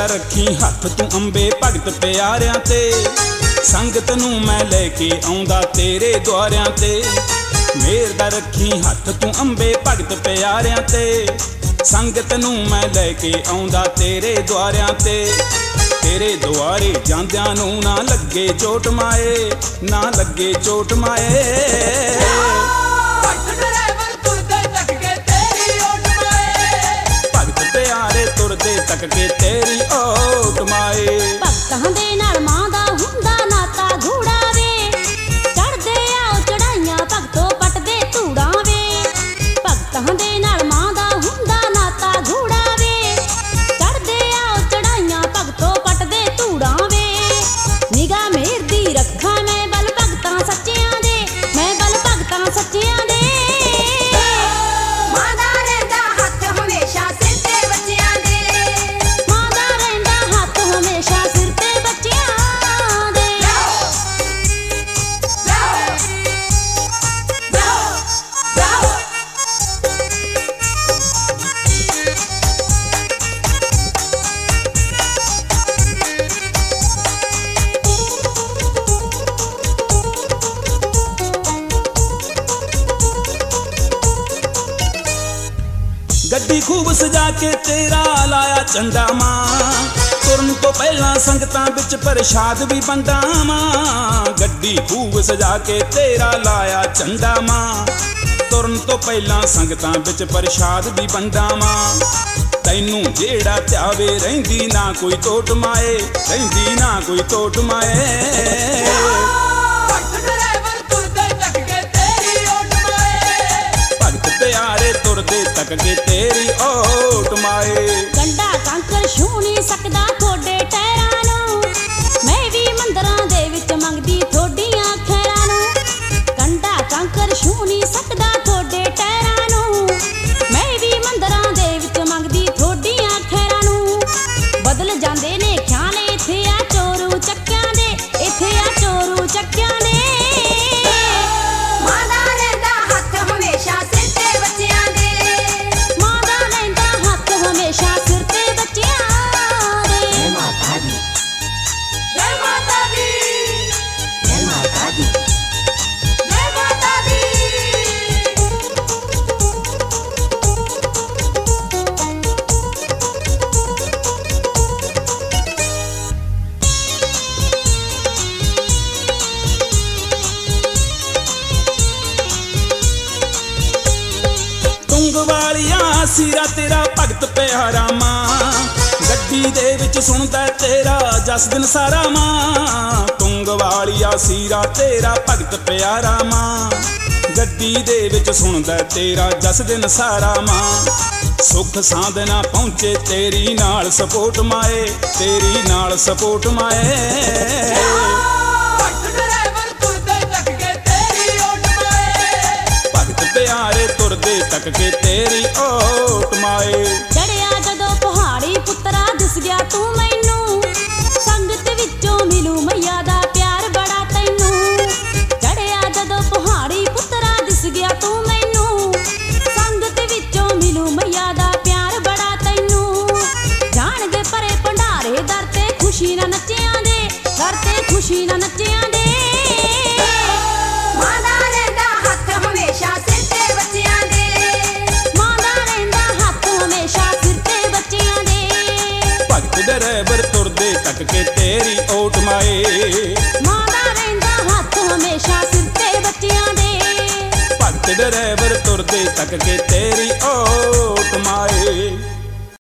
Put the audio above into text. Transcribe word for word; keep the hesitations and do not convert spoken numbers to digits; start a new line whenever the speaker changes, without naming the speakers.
रखी हथ तू अंबे भगत प्यारियां ते संगत नू मैं लेके आउंदा तेरे द्वारियां ते मेर दा रखी हथ तू अंबे भगत प्यारियां ते संगत नू मैं लेके आउंदा तेरे द्वारियां ते तेरे द्वारे जांदियां नू ना लगे चोट माए ना लगे चोट माए तक के तेरी ओट माए
भगतां दे नाल मां दा हुंदा नाता घूड़ा वे चढ़दे आओ चढ़ाइयां भगतों पटदे धूड़ा वे भगतां दे नाल मां दा हुंदा नाता घूड़ा वे चढ़दे आओ चढ़ाइयां भगतों पटदे धूड़ा वे निगाह मेहर दी रखा मैं बल भगतां सच्चियां दे मैं बल भगतां सच्चियां दे
गड्डी खूब सजा के तेरा लाया चंडा मां तुरन तो पहला संगतां बिच प्रशाद भी बंदा मां गड्डी खूब सजा के तेरा लाया चंडा मां तुरन तो पहला संगतां बिच प्रशाद भी बंदा मां तैनू जेड़ा त्यावे रहिंदी ना कोई टोट माए रहिंदी ना कोई टोट माए तक के तेरी ओट माए
गंडा कांकर छू नहीं सकदा थोड़े टैरां नू मैं भी मंदरां दे विच मंगदी थोड़ियां खैरां नू गंडा कांकर छू नहीं सकदा थोड़े टैरां नू मैं भी मंदरां दे विच मंगदी थोड़ियां खैरां नू बदल जांदे ने ख्याल इत्थे आ चोरू चक्कियां दे इत्थे आ चोरू चक्कियां दे
सीरा तेरा भगत प्यारा मां गड्डी दे विच सुनदा तेरा जस दिन सारा मां तुंग वालिया सीरा तेरा भगत प्यारा मां गड्डी दे विच सुनदा तेरा जस दिन सारा मां सुख साधना पहुंचे तेरी नाल सपोर्ट माए तेरी नाल सपोर्ट माए प्यारे तुरदे तक के तेरी ओट माए
चढ़िया जदों पहाड़ी पुत्तरा दिस गया तू मैनू संगत विचों मिलू मैया दा प्यार बड़ा तैनू चढ़िया जदों पहाड़ी पुत्तरा दिस गया तू मैनू संगत विचों मिलू मैया दा प्यार बड़ा तैनू जान दे परे भंडारे दर ते खुशी ना नच्चियां दे दर ते खुशी ना नच्चियां दे
ड्राइवर तुरदे तक के तेरी ओट माए
मां दा रहिंदा हत्थ हमेशा सिर ते बच्चियां दे
भगत ड्राइवर तुरदे तक के तेरी ओट माए।